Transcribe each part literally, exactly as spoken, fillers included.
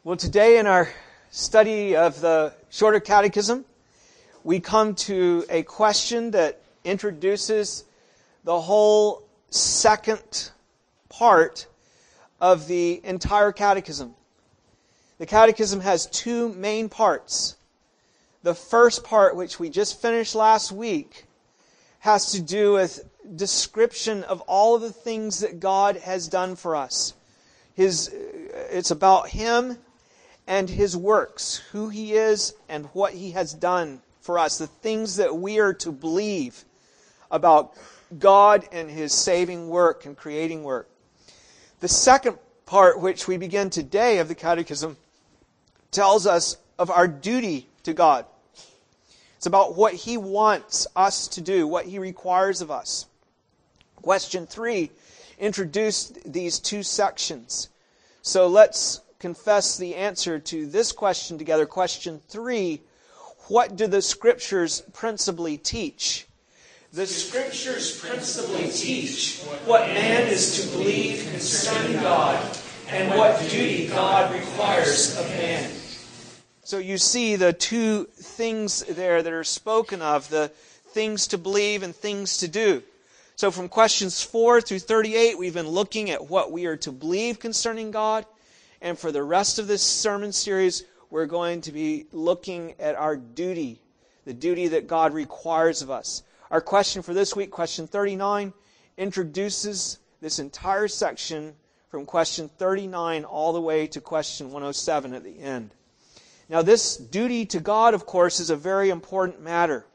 Well, today in our study of the Shorter Catechism, we come to a question that introduces the whole second part of the entire Catechism. The Catechism has two main parts. The first part, which we just finished last week, has to do with description of all of the things that God has done for us. His, it's about Him and His works, who He is and what He has done for us, the things that we are to believe about God and His saving work and creating work. The second part, which we begin today of the Catechism, tells us of our duty to God. It's about what He wants us to do, what He requires of us. Question three introduced these two sections. So let's confess the answer to this question together. Question three, what do the Scriptures principally teach? The Scriptures principally teach what man is to believe concerning God and what duty God requires of man. So you see the two things there that are spoken of, the things to believe and things to do. So from questions four through thirty-eight, we've been looking at what we are to believe concerning God. And for the rest of this sermon series, we're going to be looking at our duty, the duty that God requires of us. Our question for this week, question thirty-nine, introduces this entire section from question thirty-nine all the way to question one oh seven at the end. Now, this duty to God, of course, is a very important matter.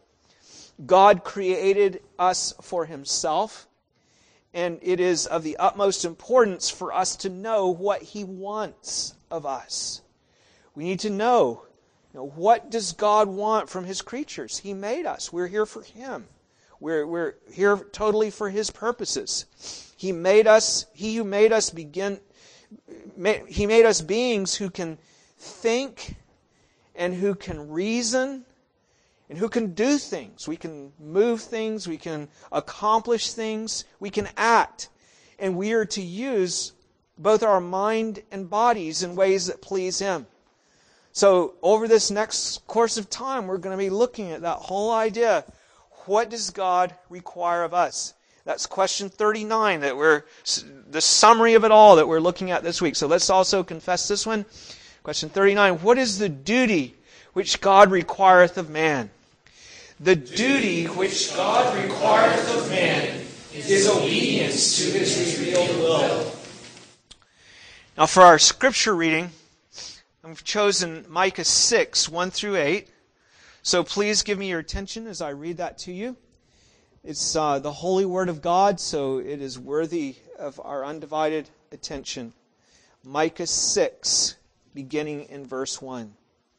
God created us for Himself, and it is of the utmost importance for us to know what He wants of us. We need to know, you know, what does God want from His creatures? He made us. We're here for Him. We're, we're here totally for His purposes. He made us, He who made us begin, He made us beings who can think and who can reason and who can do things. We can move things, we can accomplish things, we can act. And we are to use both our mind and bodies in ways that please Him. So over this next course of time, we're going to be looking at that whole idea. What does God require of us? That's question thirty-nine, that we're the summary of it all that we're looking at this week. So let's also confess this one. Question thirty-nine, what is the duty which God requireth of man? The duty which God requireth of man is obedience to His revealed will. Now for our scripture reading, I've chosen Micah six, one through eight. So please give me your attention as I read that to you. It's uh, the holy word of God, so it is worthy of our undivided attention. Micah six, beginning in verse one.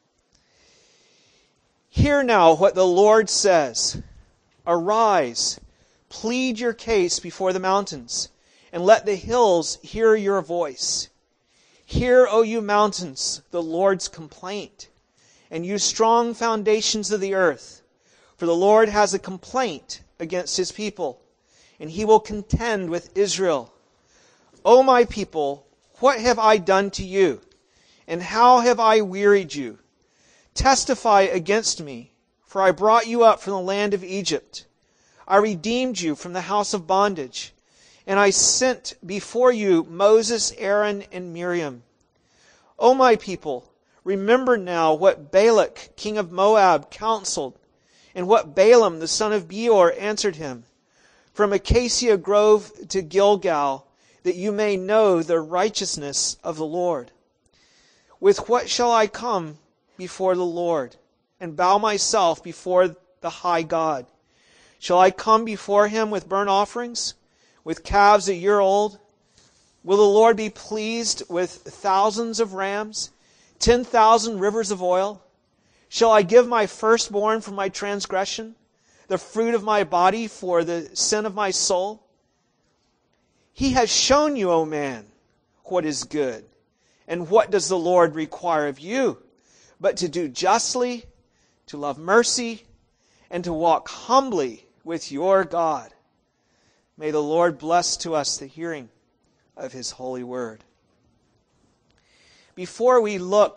Hear now what the Lord says. Arise, plead your case before the mountains, and let the hills hear your voice. Hear, O you mountains, the Lord's complaint, and you strong foundations of the earth. For the Lord has a complaint against His people, and He will contend with Israel. O my people, what have I done to you? And how have I wearied you? Testify against me, for I brought you up from the land of Egypt. I redeemed you from the house of bondage, and I sent before you Moses, Aaron, and Miriam. O my people, remember now what Balak, king of Moab, counseled, and what Balaam, the son of Beor, answered him. From Acacia Grove to Gilgal, that you may know the righteousness of the Lord. With what shall I come before the Lord, and bow myself before the high God? Shall I come before Him with burnt offerings, with calves a year old? Will the Lord be pleased with thousands of rams, ten thousand rivers of oil? Shall I give my firstborn for my transgression, the fruit of my body for the sin of my soul? He has shown you, O man, what is good. And what does the Lord require of you? But to do justly, to love mercy, and to walk humbly with your God. May the Lord bless to us the hearing of His holy word. before we look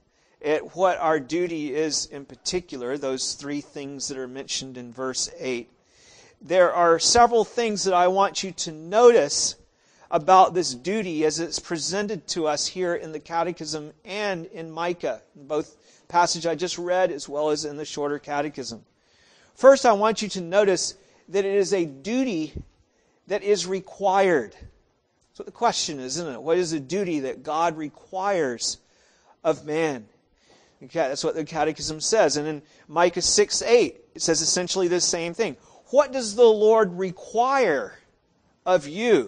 at what our duty is in particular, those three things that are mentioned in verse eight, there are several things that I want you to notice about this duty as it's presented to us here in the Catechism and in Micah, both passage I just read as well as in the Shorter Catechism. First, I want you to notice that it is a duty that is required. That's what the question is, isn't it? What is a duty that God requires of man? That's what the Catechism says. And in Micah six eight, it says essentially the same thing. What does the Lord require of you?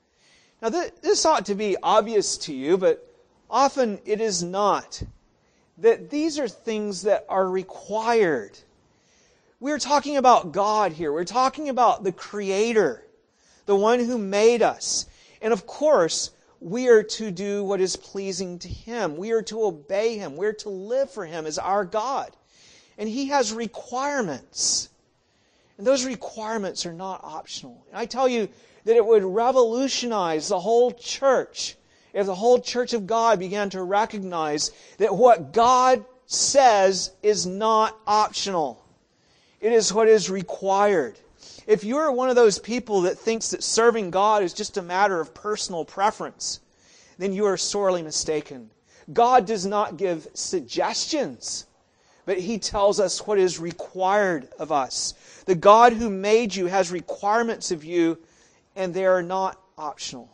Now, this ought to be obvious to you, but often it is not. That these are things that are required. We're talking about God here. We're talking about the Creator, the one who made us. And of course, we are to do what is pleasing to Him. We are to obey Him. We're to live for Him as our God. And He has requirements. And those requirements are not optional. And I tell you that it would revolutionize the whole church if the whole church of God began to recognize that what God says is not optional. It is what is required. If you're one of those people that thinks that serving God is just a matter of personal preference, then you are sorely mistaken. God does not give suggestions, but He tells us what is required of us. The God who made you has requirements of you, and they are not optional.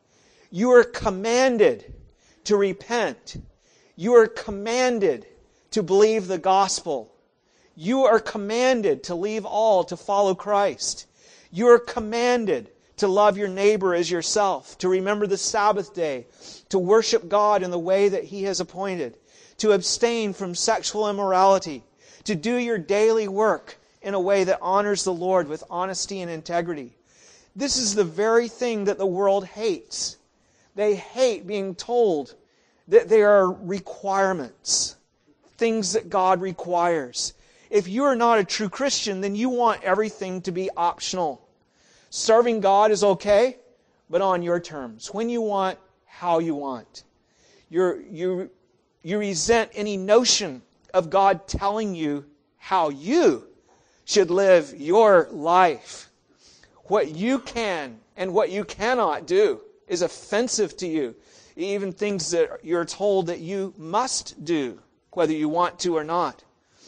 You are commanded to repent. You are commanded to believe the gospel. You are commanded to leave all to follow Christ. You are commanded to love your neighbor as yourself, to remember the Sabbath day, to worship God in the way that He has appointed, to abstain from sexual immorality, to do your daily work in a way that honors the Lord with honesty and integrity. This is the very thing that the world hates. They hate being told that there are requirements, things that God requires. If you are not a true Christian, then you want everything to be optional. Serving God is okay, but on your terms. When you want, how you want. You're, you, you resent any notion of God telling you how you should live your life. What you can and what you cannot do is offensive to you. Even things that you're told that you must do, whether you want to or not.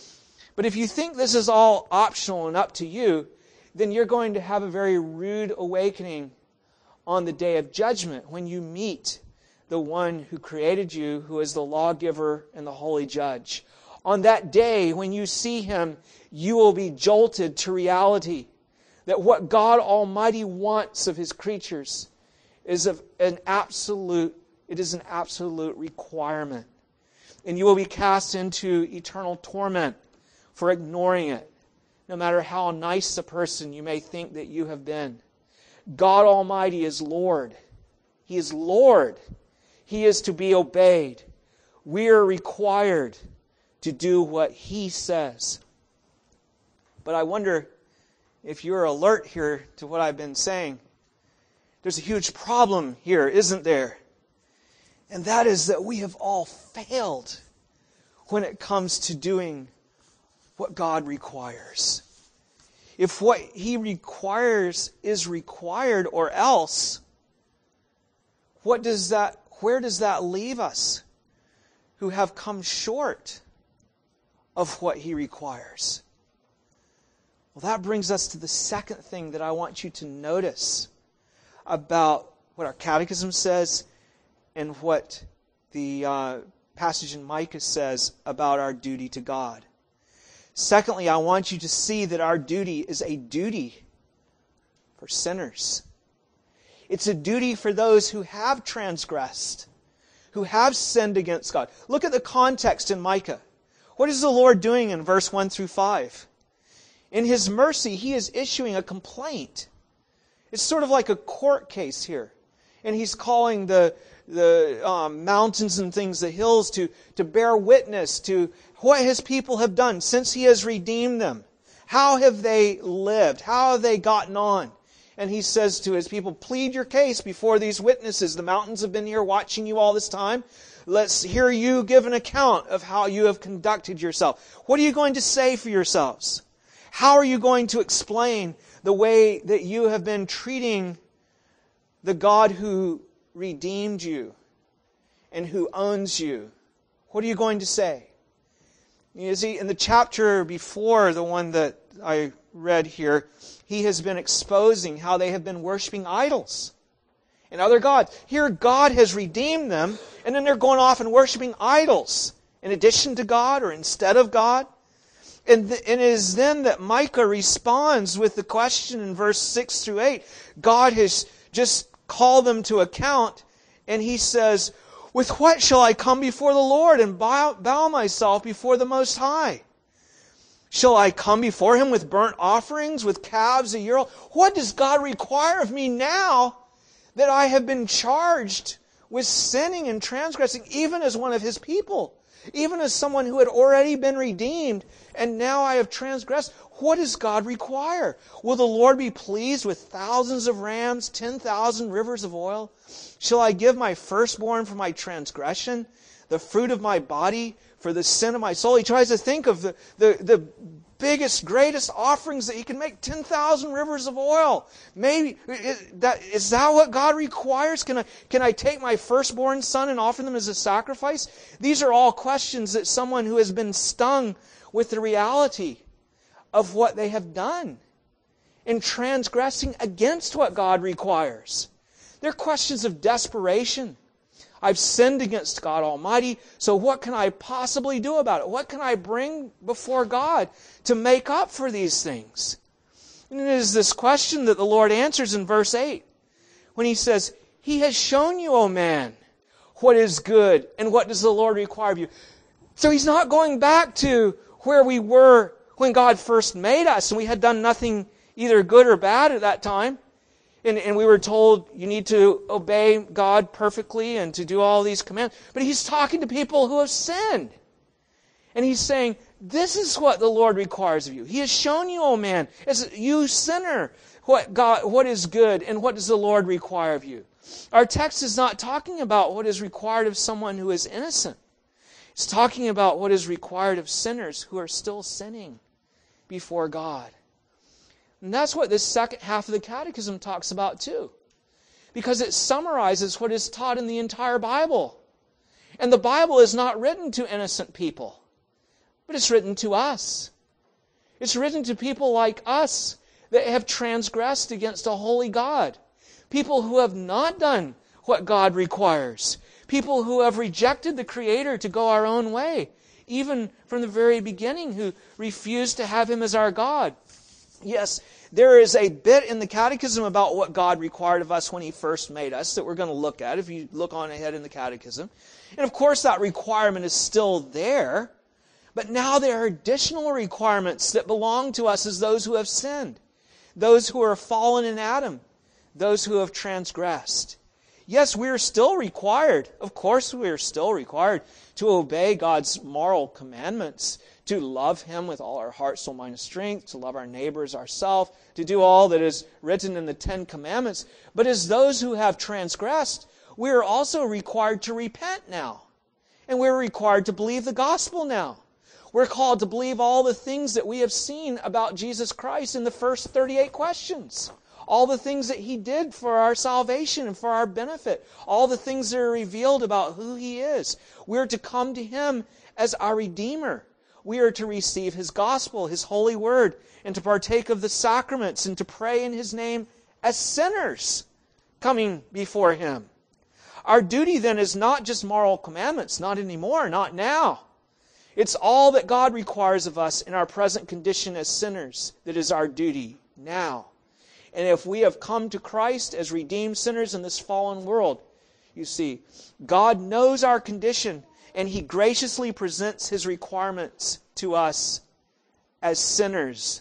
But if you think this is all optional and up to you, then you're going to have a very rude awakening on the day of judgment when you meet the one who created you, who is the lawgiver and the holy judge. On that day, when you see Him, you will be jolted to reality that what God Almighty wants of His creatures is of an absolute, it is an absolute requirement. And you will be cast into eternal torment for ignoring it, no matter how nice a person you may think that you have been. God Almighty is Lord. He is Lord. He is to be obeyed. We are required to do what He says. But I wonder if you're alert here to what I've been saying. There's a huge problem here, isn't there? And that is that we have all failed when it comes to doing what God requires. If what He requires is required or else, what does that, where does that leave us who have come short of what He requires? Well, that brings us to the second thing that I want you to notice about what our catechism says and what the uh, passage in Micah says about our duty to God. Secondly, I want you to see that our duty is a duty for sinners. It's a duty for those who have transgressed, who have sinned against God. Look at the context in Micah. What is the Lord doing in verse one through five? In His mercy, He is issuing a complaint. It's sort of like a court case here. And He's calling the, the um, mountains and things, the hills, to, to bear witness to what His people have done since He has redeemed them. How have they lived? How have they gotten on? And He says to His people, plead your case before these witnesses. The mountains have been here watching you all this time. Let's hear you give an account of how you have conducted yourself. What are you going to say for yourselves? How are you going to explain the way that you have been treating the God who redeemed you and who owns you? What are you going to say? You see, in the chapter before the one that I read here, he has been exposing how they have been worshiping idols and other gods. Here, God has redeemed them, and then they're going off and worshiping idols in addition to God or instead of God. And, th- and it is then that Micah responds with the question in verse six through eight. God has just called them to account, and he says, with what shall I come before the Lord and bow, bow myself before the Most High? Shall I come before Him with burnt offerings, with calves a year old? What does God require of me now that I have been charged with sinning and transgressing, even as one of His people? Even as someone who had already been redeemed, and now I have transgressed. What does God require? Will the Lord be pleased with thousands of rams, ten thousand rivers of oil? Shall I give my firstborn for my transgression, the fruit of my body for the sin of my soul? He tries to think of the, the, the biggest, greatest offerings that he can make. ten thousand rivers of oil. Maybe, is that, is that what God requires? Can I, can I take my firstborn son and offer them as a sacrifice? These are all questions that someone who has been stung with the reality of what they have done in transgressing against what God requires. They're questions of desperation. I've sinned against God Almighty, so what can I possibly do about it? What can I bring before God to make up for these things? And it is this question that the Lord answers in verse eight, when He says, He has shown you, O man, what is good, and what does the Lord require of you. So He's not going back to where we were when God first made us, and we had done nothing either good or bad at that time. And, and we were told you need to obey God perfectly and to do all these commands. But He's talking to people who have sinned. And He's saying, this is what the Lord requires of you. He has shown you, O man, as you sinner, what God, what is good and what does the Lord require of you. Our text is not talking about what is required of someone who is innocent. It's talking about what is required of sinners who are still sinning before God. And that's what this second half of the Catechism talks about too. Because it summarizes what is taught in the entire Bible. And the Bible is not written to innocent people, but it's written to us. It's written to people like us that have transgressed against a holy God. People who have not done what God requires. People who have rejected the Creator to go our own way. Even from the very beginning, who refused to have Him as our God. Yes, there is a bit in the Catechism about what God required of us when He first made us that we're going to look at if you look on ahead in the Catechism. And of course that requirement is still there. But now there are additional requirements that belong to us as those who have sinned. Those who are fallen in Adam. Those who have transgressed. Yes, we are still required, of course we are still required to obey God's moral commandments, to love Him with all our heart, soul, mind, and strength, to love our neighbors, ourselves, to do all that is written in the Ten Commandments. But as those who have transgressed, we are also required to repent now. And we're required to believe the gospel now. We're called to believe all the things that we have seen about Jesus Christ in the first thirty-eight questions. All the things that He did for our salvation and for our benefit. All the things that are revealed about who He is. We're to come to Him as our Redeemer. We are to receive His gospel, His holy word, and to partake of the sacraments and to pray in His name as sinners coming before Him. Our duty then is not just moral commandments, not anymore, not now. It's all that God requires of us in our present condition as sinners that is our duty now. And if we have come to Christ as redeemed sinners in this fallen world, you see, God knows our condition and He graciously presents His requirements to us as sinners.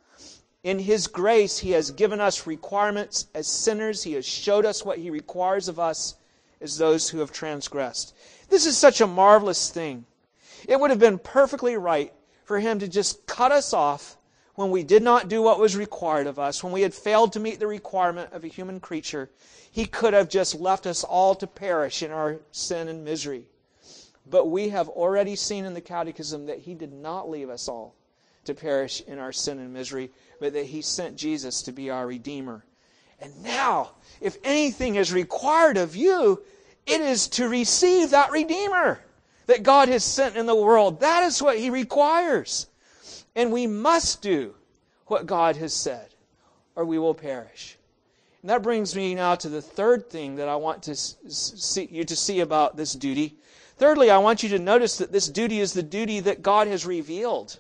In His grace, He has given us requirements as sinners. He has showed us what He requires of us as those who have transgressed. This is such a marvelous thing. It would have been perfectly right for Him to just cut us off when we did not do what was required of us, when we had failed to meet the requirement of a human creature. He could have just left us all to perish in our sin and misery. But we have already seen in the Catechism that He did not leave us all to perish in our sin and misery, but that He sent Jesus to be our Redeemer. And now, if anything is required of you, it is to receive that Redeemer that God has sent in the world. That is what He requires. And we must do what God has said, or we will perish. And that brings me now to the third thing that I want to see, you to see about this duty. Thirdly, I want you to notice that this duty is the duty that God has revealed.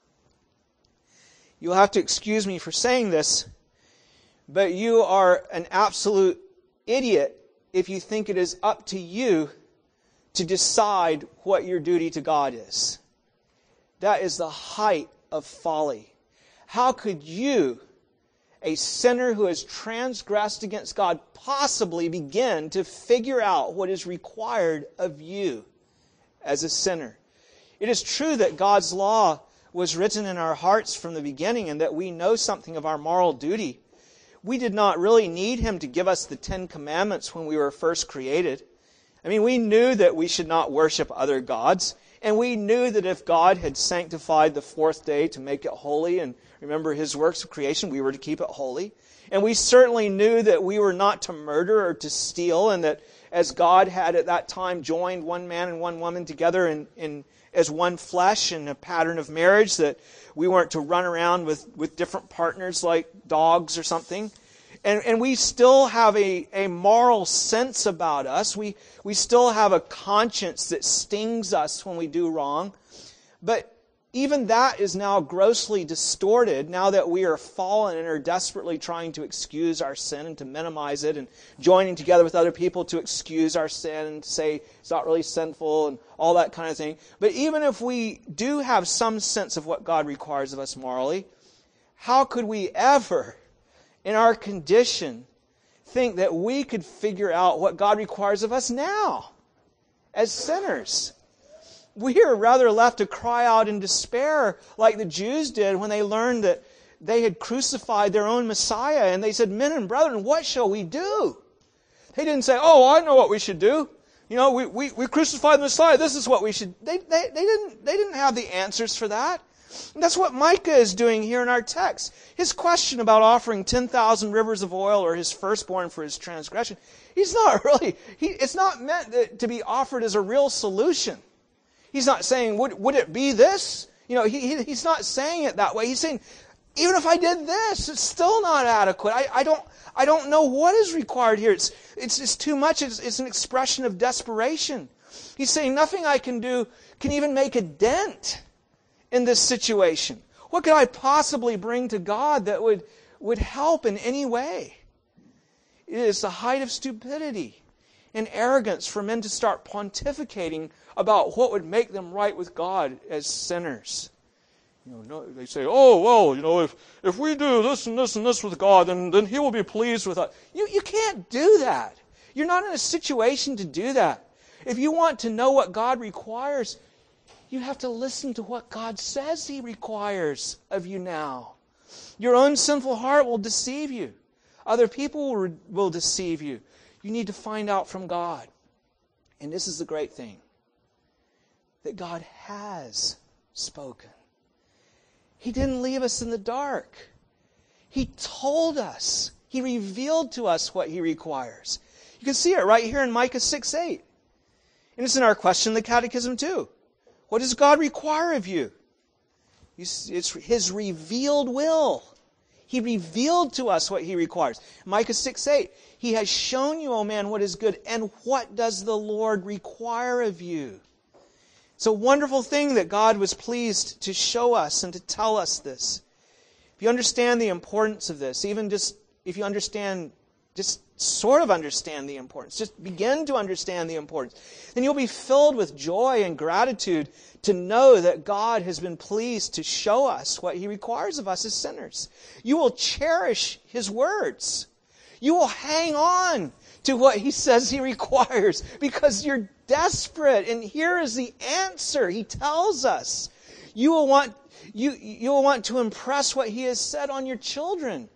You'll have to excuse me for saying this, but you are an absolute idiot if you think it is up to you to decide what your duty to God is. That is the height of folly. How could you, a sinner who has transgressed against God, possibly begin to figure out what is required of you as a sinner? It is true that God's law was written in our hearts from the beginning and that we know something of our moral duty. We did not really need Him to give us the Ten Commandments when we were first created. I mean, we knew that we should not worship other gods, and we knew that if God had sanctified the fourth day to make it holy and remember His works of creation, we were to keep it holy. And we certainly knew that we were not to murder or to steal, and that as God had at that time joined one man and one woman together in, in as one flesh in a pattern of marriage, that we weren't to run around with, with different partners like dogs or something. And, and we still have a, a moral sense about us. We, we still have a conscience that stings us when we do wrong. But even that is now grossly distorted now that we are fallen and are desperately trying to excuse our sin and to minimize it and joining together with other people to excuse our sin and say it's not really sinful and all that kind of thing. But even if we do have some sense of what God requires of us morally, how could we ever, in our condition, think that we could figure out what God requires of us now as sinners? We are rather left to cry out in despair like the Jews did when they learned that they had crucified their own Messiah. And they said, "Men and brethren, what shall we do?" They didn't say, "Oh, I know what we should do. You know, we, we, we crucified the Messiah. This is what we should." They, they, they, didn't, they didn't have the answers for that. And that's what Micah is doing here in our text. His question about offering ten thousand rivers of oil or his firstborn for his transgression, he's not really, he, it's not meant to be offered as a real solution. He's not saying, would, would it be this? You know, he, he, he's not saying it that way. He's saying, even if I did this, it's still not adequate. I, I don't I don't know what is required here. It's, it's, it's too much. It's, it's an expression of desperation. He's saying, nothing I can do can even make a dent in this situation. What could I possibly bring to God that would, would help in any way? It is the height of stupidity and arrogance for men to start pontificating about what would make them right with God as sinners. You know, no, they say, "Oh, well, you know, if, if we do this and this and this with God, then, then He will be pleased with us." You, you can't do that. You're not in a situation to do that. If you want to know what God requires, you have to listen to what God says He requires of you now. Your own sinful heart will deceive you. Other people will, will deceive you. You need to find out from God. And this is the great thing, that God has spoken. He didn't leave us in the dark. He told us. He revealed to us what He requires. You can see it right here in Micah six eight. And it's in our question in the Catechism too. What does God require of you? It's His revealed will. He revealed to us what He requires. Micah six eight. He has shown you, O man, what is good. And what does the Lord require of you? It's a wonderful thing that God was pleased to show us and to tell us this. If you understand the importance of this, even just if you understand, just sort of understand the importance, just begin to understand the importance, then you'll be filled with joy and gratitude to know that God has been pleased to show us what He requires of us as sinners. You will cherish His words. You will hang on to what He says He requires because you're desperate. And here is the answer. He tells us. You will want, you, you will want to impress what He has said on your children.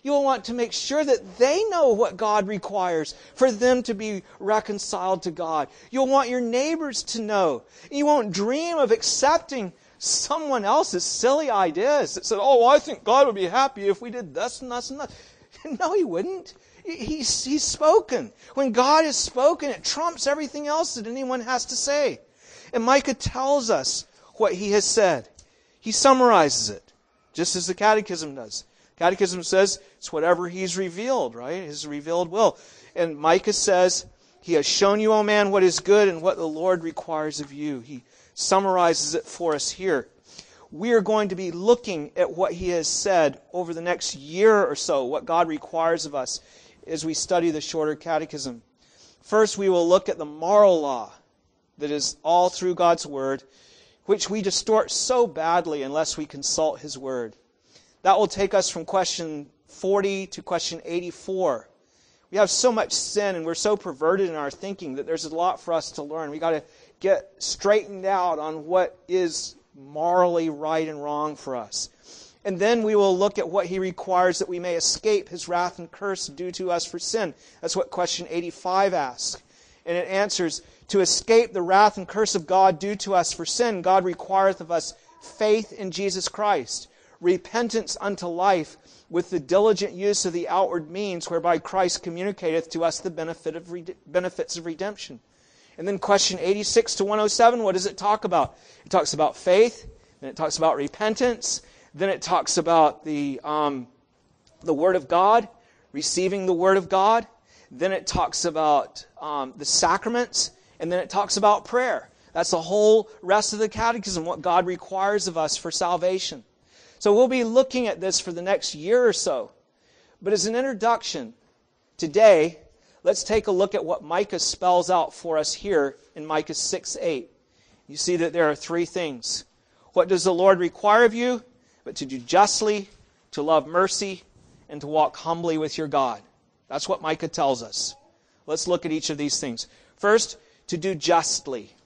You will want to make sure that they know what God requires for them to be reconciled to God. You'll want your neighbors to know. You won't dream of accepting someone else's silly ideas that said, oh, well, I think God would be happy if we did this and this and that. No, He wouldn't. He's, he's spoken. When God has spoken, it trumps everything else that anyone has to say. And Micah tells us what he has said. He summarizes it, just as the Catechism does. Catechism says it's whatever He's revealed, right? His revealed will. And Micah says, He has shown you, O man, what is good and what the Lord requires of you. He summarizes it for us here. We are going to be looking at what He has said over the next year or so, what God requires of us as we study the Shorter Catechism. First, we will look at the moral law that is all through God's Word, which we distort so badly unless we consult His Word. That will take us from question forty to question eighty-four. We have so much sin and we're so perverted in our thinking that there's a lot for us to learn. We've got to get straightened out on what is morally right and wrong for us. And then we will look at what He requires that we may escape His wrath and curse due to us for sin. That's what question eighty-five asks. And it answers, to escape the wrath and curse of God due to us for sin, God requireth of us faith in Jesus Christ, repentance unto life, with the diligent use of the outward means whereby Christ communicateth to us the benefit of rede- benefits of redemption. And then question eighty-six to one oh seven, what does it talk about? It talks about faith, then it talks about repentance, then it talks about the, um, the Word of God, receiving the Word of God, then it talks about um, the sacraments, and then it talks about prayer. That's the whole rest of the Catechism, what God requires of us for salvation. So we'll be looking at this for the next year or so. But as an introduction, today, let's take a look at what Micah spells out for us here in Micah six eight. You see that there are three things. What does the Lord require of you? But to do justly, to love mercy, and to walk humbly with your God. That's what Micah tells us. Let's look at each of these things. First, to do justly. You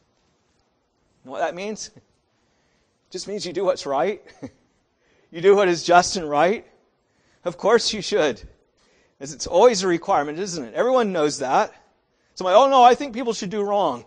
know what that means? It just means you do what's right. You do what is just and right. Of course you should. As it's always a requirement, isn't it? Everyone knows that. Somebody, oh no, I think people should do wrong.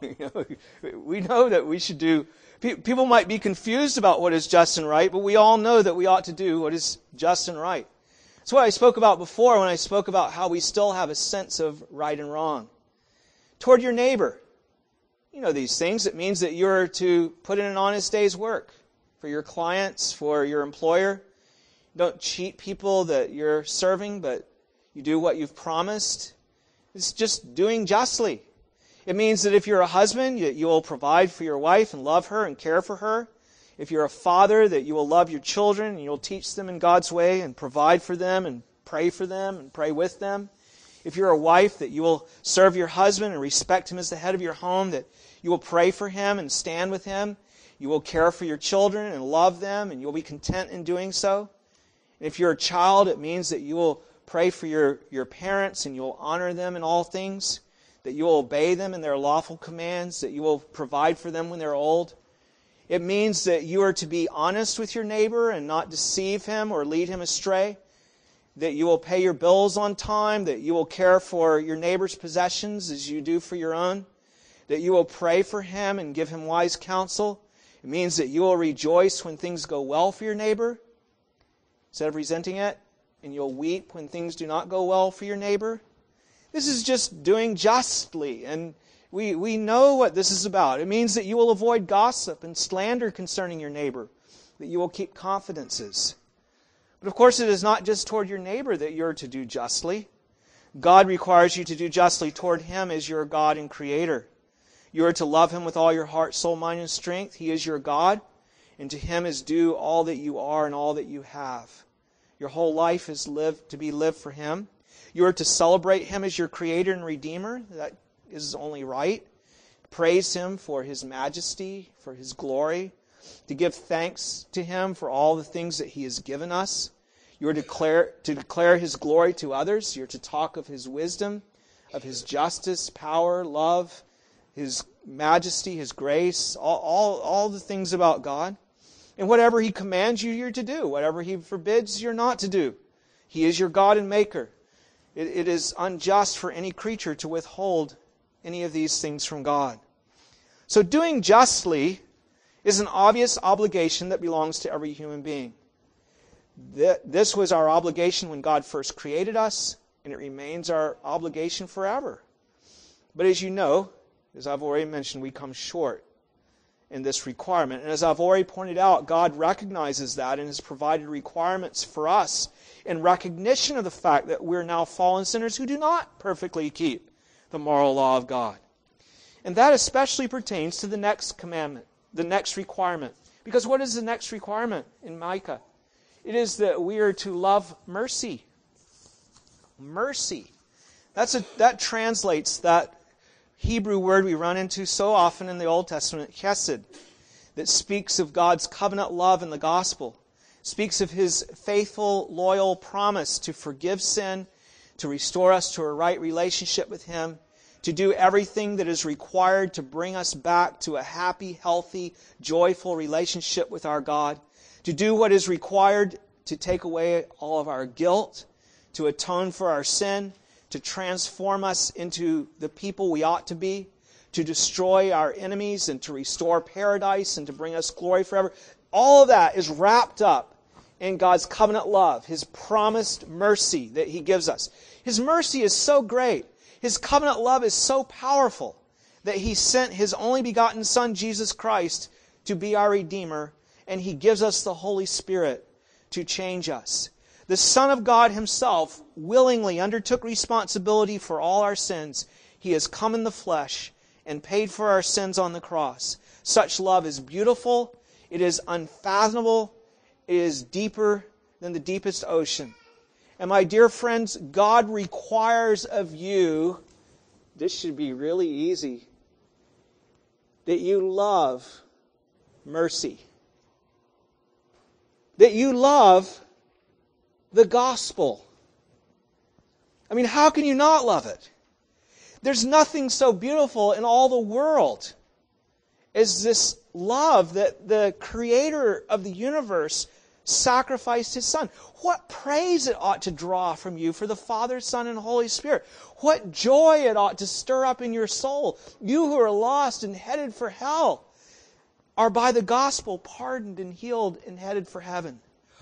We know that we should do... People might be confused about what is just and right, but we all know that we ought to do what is just and right. That's what I spoke about before when I spoke about how we still have a sense of right and wrong. Toward your neighbor, you know these things. It means that you're to put in an honest day's work for your clients, for your employer. Don't cheat people that you're serving, but you do what you've promised. It's just doing justly. It means that if you're a husband, you, you will provide for your wife and love her and care for her. If you're a father, that you will love your children and you'll teach them in God's way and provide for them and pray for them and pray with them. If you're a wife, that you will serve your husband and respect him as the head of your home, that you will pray for him and stand with him. You will care for your children and love them, and you'll be content in doing so. And if you're a child, it means that you will pray for your, your parents and you'll honor them in all things, that you will obey them in their lawful commands, that you will provide for them when they're old. It means that you are to be honest with your neighbor and not deceive him or lead him astray, that you will pay your bills on time, that you will care for your neighbor's possessions as you do for your own, that you will pray for him and give him wise counsel. It means that you will rejoice when things go well for your neighbor instead of resenting it, and you'll weep when things do not go well for your neighbor. This is just doing justly, and we, we know what this is about. It means that you will avoid gossip and slander concerning your neighbor, that you will keep confidences. But of course, it is not just toward your neighbor that you're to do justly. God requires you to do justly toward Him as your God and Creator. You are to love Him with all your heart, soul, mind, and strength. He is your God, and to Him is due all that you are and all that you have. Your whole life is lived to be lived for Him. You are to celebrate Him as your Creator and Redeemer. That is only right. Praise Him for His majesty, for His glory. To give thanks to Him for all the things that He has given us. You are to declare, to declare His glory to others. You are to talk of His wisdom, of His justice, power, love, His majesty, His grace, all, all, all the things about God. And whatever He commands you, you're to do. Whatever He forbids, you're not to do. He is your God and Maker. It, it is unjust for any creature to withhold any of these things from God. So doing justly is an obvious obligation that belongs to every human being. This was our obligation when God first created us, and it remains our obligation forever. But as you know, as I've already mentioned, we come short in this requirement. And as I've already pointed out, God recognizes that and has provided requirements for us in recognition of the fact that we're now fallen sinners who do not perfectly keep the moral law of God. And that especially pertains to the next commandment, the next requirement. Because what is the next requirement in Micah? It is that we are to love mercy. Mercy. That's a, that translates that Hebrew word we run into so often in the Old Testament, chesed, that speaks of God's covenant love in the gospel, speaks of His faithful, loyal promise to forgive sin, to restore us to a right relationship with Him, to do everything that is required to bring us back to a happy, healthy, joyful relationship with our God, to do what is required to take away all of our guilt, to atone for our sin, to transform us into the people we ought to be, to destroy our enemies and to restore paradise and to bring us glory forever. All of that is wrapped up in God's covenant love, His promised mercy that He gives us. His mercy is so great, His covenant love is so powerful that He sent His only begotten Son, Jesus Christ, to be our Redeemer, and He gives us the Holy Spirit to change us. The Son of God Himself willingly undertook responsibility for all our sins. He has come in the flesh and paid for our sins on the cross. Such love is beautiful. It is unfathomable. It is deeper than the deepest ocean. And my dear friends, God requires of you, this should be really easy, that you love mercy. That you love the gospel. I mean, how can you not love it? There's nothing so beautiful in all the world as this love that the Creator of the universe sacrificed His Son. What praise it ought to draw from you for the Father, Son, and Holy Spirit. What joy it ought to stir up in your soul. You who are lost and headed for hell are by the gospel pardoned and healed and headed for heaven.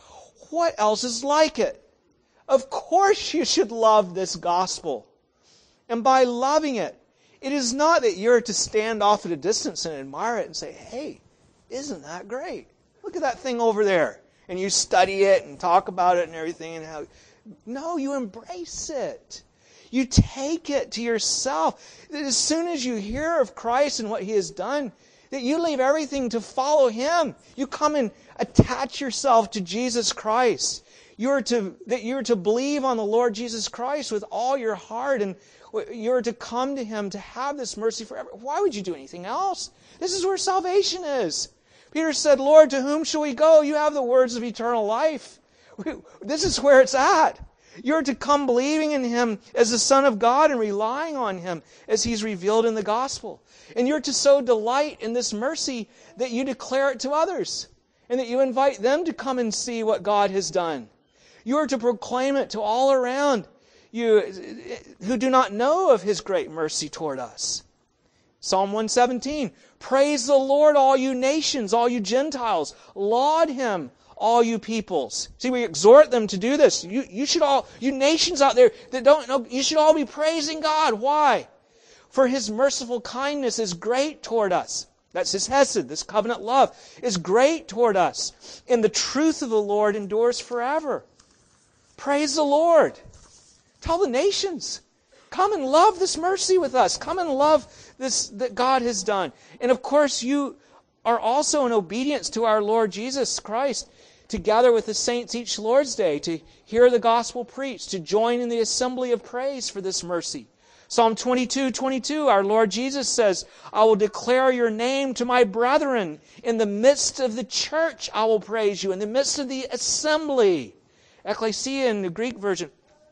What else is like it? Of course you should love this gospel. And by loving it, it is not that you're to stand off at a distance and admire it and say, hey, isn't that great? Look at that thing over there. And you study it and talk about it and everything. And how... No, you embrace it. You take it to yourself. As soon as you hear of Christ and what He has done, that you leave everything to follow Him. You come and attach yourself to Jesus Christ. You're to, that you're to believe on the Lord Jesus Christ with all your heart, and you're to come to Him to have this mercy forever. Why would you do anything else? This is where salvation is. Peter said, Lord, to whom shall we go? You have the words of eternal life. This is where it's at. You're to come believing in Him as the Son of God and relying on Him as He's revealed in the gospel. And you're to so delight in this mercy that you declare it to others and that you invite them to come and see what God has done. You are to proclaim it to all around you who do not know of His great mercy toward us. Psalm one seventeen, praise the Lord, all you nations, all you Gentiles. Laud Him, all you peoples. See, we exhort them to do this. You, you should all, you nations out there that don't know, you should all be praising God. Why? For His merciful kindness is great toward us. That's His hesed, this covenant love, is great toward us. And the truth of the Lord endures forever. Praise the Lord. Tell the nations, come and love this mercy with us. Come and love this that God has done. And of course, you are also in obedience to our Lord Jesus Christ to gather with the saints each Lord's Day, to hear the gospel preached, to join in the assembly of praise for this mercy. Psalm twenty-two twenty-two, our Lord Jesus says, I will declare your name to my brethren. In the midst of the church, I will praise you. In the midst of the assembly. Ecclesia in the Greek version.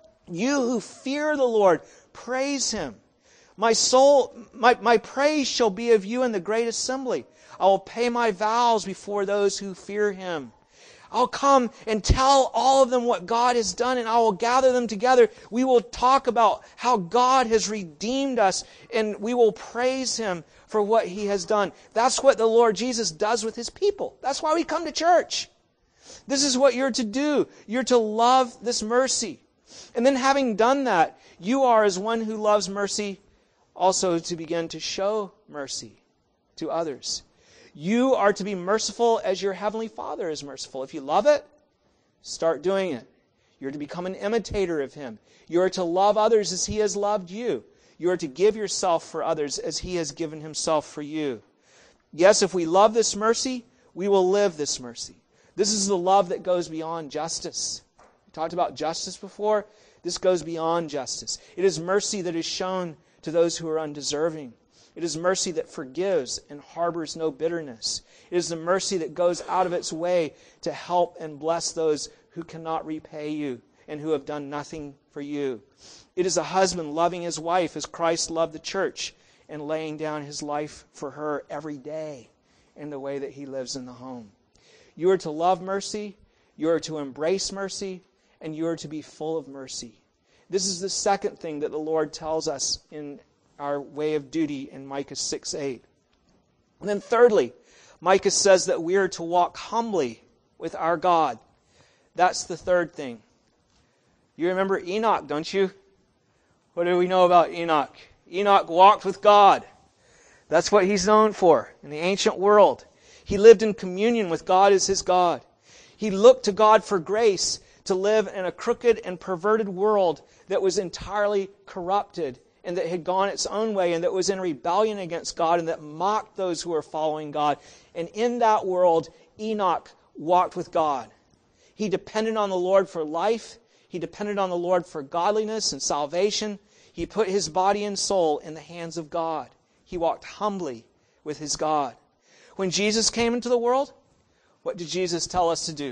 You who fear the Lord, praise Him. My soul, my, my praise shall be of you in the great assembly. I will pay my vows before those who fear Him. I'll come and tell all of them what God has done, and I will gather them together. We will talk about how God has redeemed us, and we will praise Him for what He has done. That's what the Lord Jesus does with His people. That's why we come to church. This is what you're to do. You're to love this mercy. And then having done that, you are, as one who loves mercy, also to begin to show mercy to others. You are to be merciful as your Heavenly Father is merciful. If you love it, start doing it. You're to become an imitator of Him. You are to love others as He has loved you. You are to give yourself for others as He has given Himself for you. Yes, if we love this mercy, we will live this mercy. This is the love that goes beyond justice. We talked about justice before. This goes beyond justice. It is mercy that is shown to those who are undeserving. It is mercy that forgives and harbors no bitterness. It is the mercy that goes out of its way to help and bless those who cannot repay you and who have done nothing for you. It is a husband loving his wife as Christ loved the church and laying down his life for her every day in the way that he lives in the home. You are to love mercy, you are to embrace mercy, and you are to be full of mercy. This is the second thing that the Lord tells us in our way of duty in Micah six eight. And then thirdly, Micah says that we are to walk humbly with our God. That's the third thing. You remember Enoch, don't you? What do we know about Enoch? Enoch walked with God. That's what he's known for in the ancient world. He lived in communion with God as his God. He looked to God for grace to live in a crooked and perverted world that was entirely corrupted and that had gone its own way and that was in rebellion against God and that mocked those who were following God. And in that world, Enoch walked with God. He depended on the Lord for life. He depended on the Lord for godliness and salvation. He put his body and soul in the hands of God. He walked humbly with his God. When Jesus came into the world, what did Jesus tell us to do?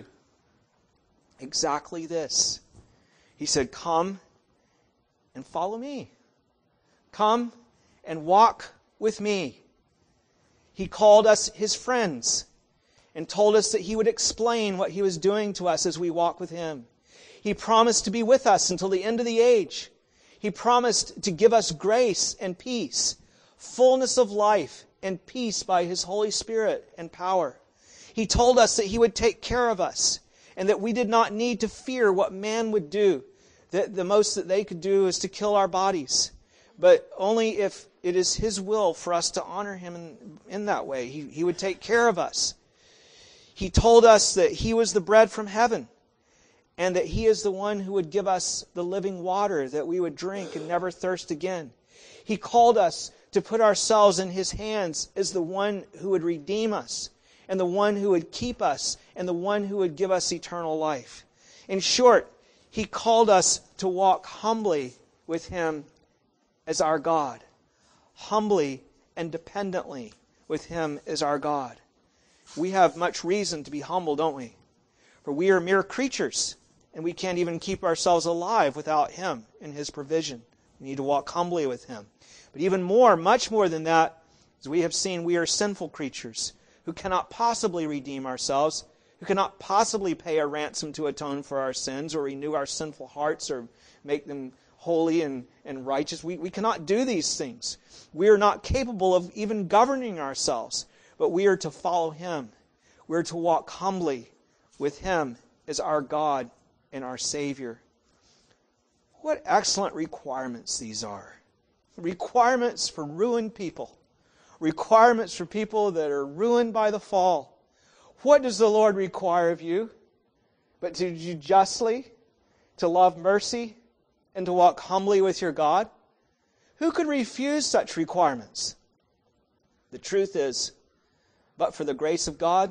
Exactly this. He said, "Come and follow me. Come and walk with me." He called us his friends and told us that he would explain what he was doing to us as we walk with him. He promised to be with us until the end of the age. He promised to give us grace and peace, fullness of life and peace by his Holy Spirit and power. He told us that he would take care of us and that we did not need to fear what man would do. That the most that they could do is to kill our bodies, but only if it is his will for us to honor him in, in that way. He, he would take care of us. He told us that he was the bread from heaven and that he is the one who would give us the living water that we would drink and never thirst again. He called us to put ourselves in his hands as the one who would redeem us and the one who would keep us and the one who would give us eternal life. In short, he called us to walk humbly with him as our God. Humbly and dependently with him as our God. We have much reason to be humble, don't we? For we are mere creatures, and we can't even keep ourselves alive without him and his provision. We need to walk humbly with him. But even more, much more than that, as we have seen, we are sinful creatures who cannot possibly redeem ourselves, who cannot possibly pay a ransom to atone for our sins or renew our sinful hearts or make them holy and, and righteous. We, we cannot do these things. We are not capable of even governing ourselves, but we are to follow him. We are to walk humbly with him as our God and our Savior. What excellent requirements these are. Requirements for ruined people. Requirements for people that are ruined by the fall. What does the Lord require of you? But to do justly, to love mercy, and to walk humbly with your God? Who could refuse such requirements? The truth is, but for the grace of God,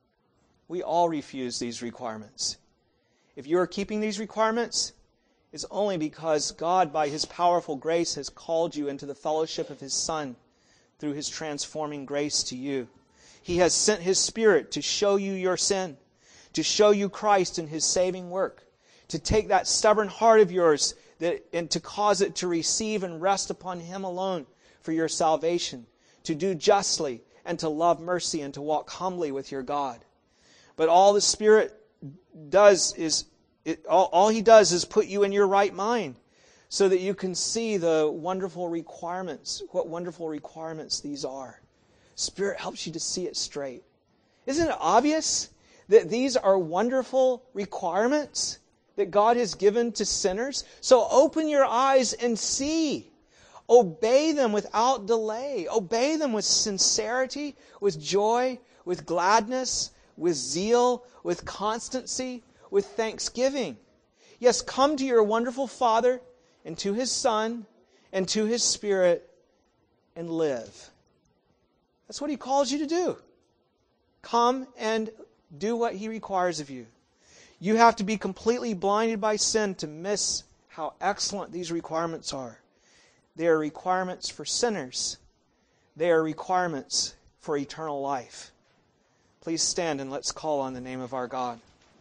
we all refuse these requirements. If you are keeping these requirements, it's only because God, by his powerful grace, has called you into the fellowship of his Son through his transforming grace to you. He has sent his Spirit to show you your sin, to show you Christ and his saving work, to take that stubborn heart of yours that, and to cause it to receive and rest upon him alone for your salvation, to do justly and to love mercy and to walk humbly with your God. But all the Spirit does is, it, all, all He does is put you in your right mind so that you can see the wonderful requirements, what wonderful requirements these are. Spirit helps you to see it straight. Isn't it obvious that these are wonderful requirements that God has given to sinners? So open your eyes and see. Obey them without delay. Obey them with sincerity, with joy, with gladness, with zeal, with constancy, with thanksgiving. Yes, come to your wonderful Father and to His Son and to His Spirit and live. That's what He calls you to do. Come and do what He requires of you. You have to be completely blinded by sin to miss how excellent these requirements are. They are requirements for sinners. They are requirements for eternal life. Please stand and let's call on the name of our God.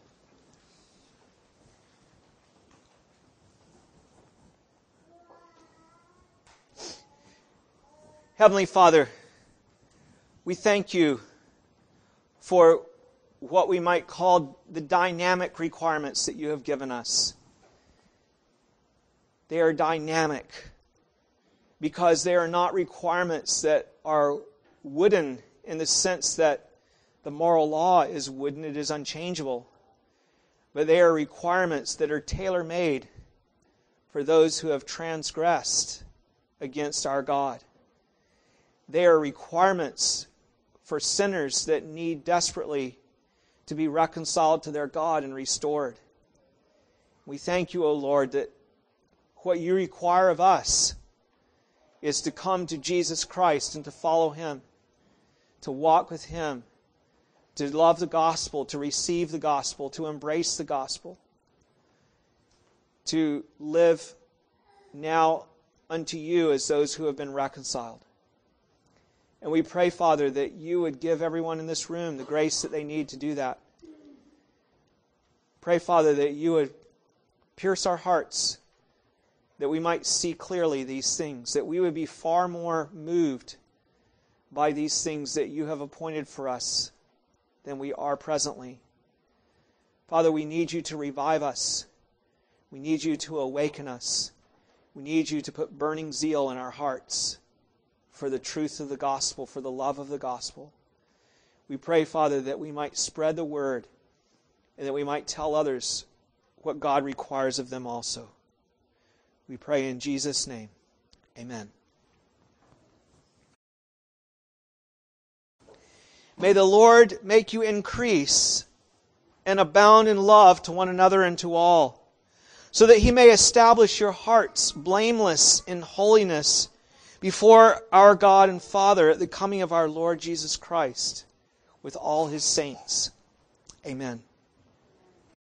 Heavenly Father, we thank You for what we might call the dynamic requirements that You have given us. They are dynamic because they are not requirements that are wooden in the sense that the moral law is wooden, it is unchangeable. But they are requirements that are tailor-made for those who have transgressed against our God. They are requirements for sinners that need desperately to be reconciled to their God and restored. We thank You, O Lord, that what You require of us is to come to Jesus Christ and to follow Him, to walk with Him, to love the gospel, to receive the gospel, to embrace the gospel, to live now unto You as those who have been reconciled. And we pray, Father, that You would give everyone in this room the grace that they need to do that. Pray, Father, that You would pierce our hearts, that we might see clearly these things, that we would be far more moved by these things that You have appointed for us than we are presently. Father, we need You to revive us. We need You to awaken us. We need You to put burning zeal in our hearts for the truth of the gospel, for the love of the gospel. We pray, Father, that we might spread the word and that we might tell others what God requires of them also. We pray in Jesus' name. Amen. May the Lord make you increase and abound in love to one another and to all, so that He may establish your hearts blameless in holiness before our God and Father at the coming of our Lord Jesus Christ with all His saints. Amen.